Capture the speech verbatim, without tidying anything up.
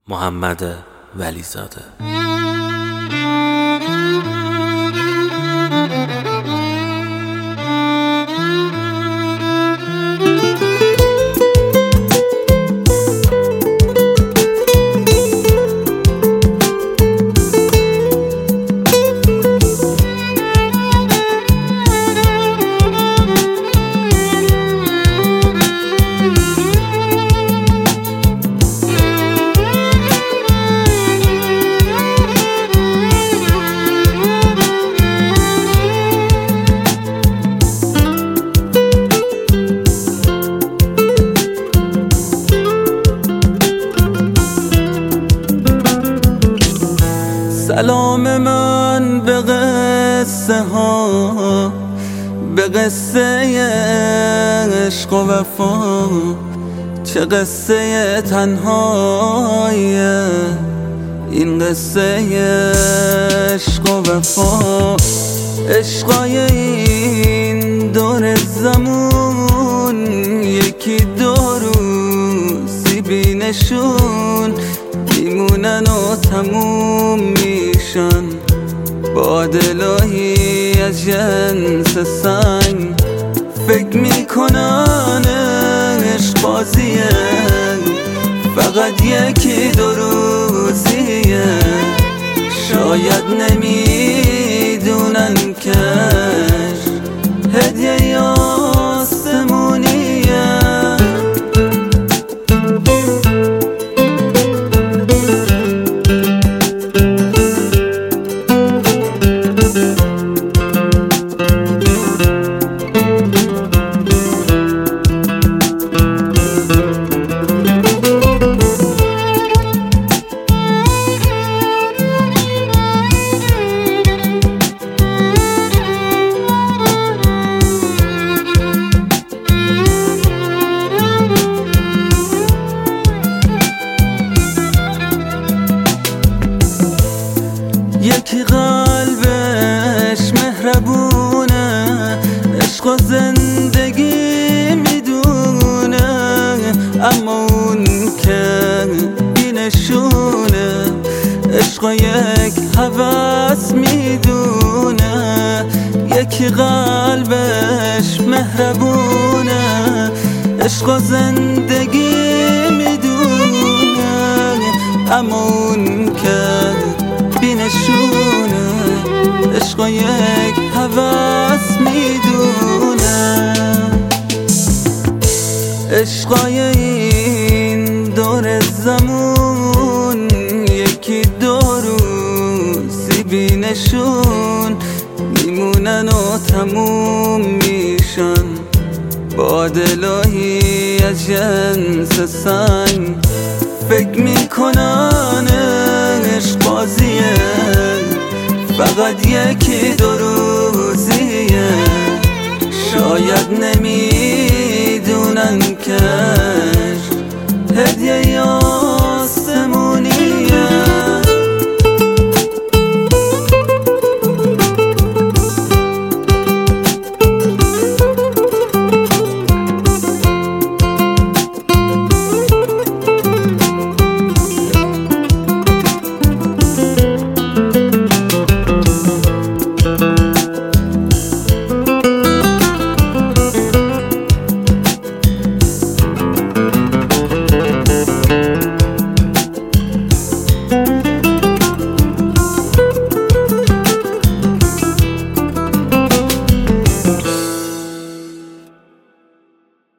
محمد ولیزاده. سلام من به قصه ها، به قصه عشق و وفا. چه قصه تنهاییه این قصه عشق و وفا. عشقای این دور زمون یکی دو روزی بینشون میمونن و تموم میشن با دلایی از جنس سنگ. فکر میکنن عشق بازیه، فقط یکی دو روزیه. شاید نمیدونن که هدیه آسمونیه. یکی قلبش مهربونه، عشق و زندگی میدونه، اما اون که بینشونه عشق و یک هوس میدونه. یکی قلبش مهربونه، عشق و زندگی میدونه، اما اون که بینشونه عشق و یک هوس میدونه. عشقای این دور زمون یکی دو روزی بینشون میمونن و تموم میشن با دلایی از جنس سنگ. فکر میکنن عشق بازیه، فقط یکی دو روزیه. شاید نمیدونن که هدیه